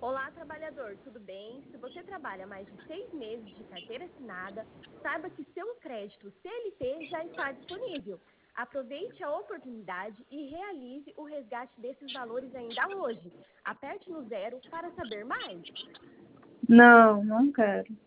Olá, trabalhador, tudo bem? Se você trabalha mais de 6 meses de carteira assinada, saiba que seu crédito CLT já está disponível. Aproveite a oportunidade e realize o resgate desses valores ainda hoje. Aperte no zero para saber mais. Não, não quero.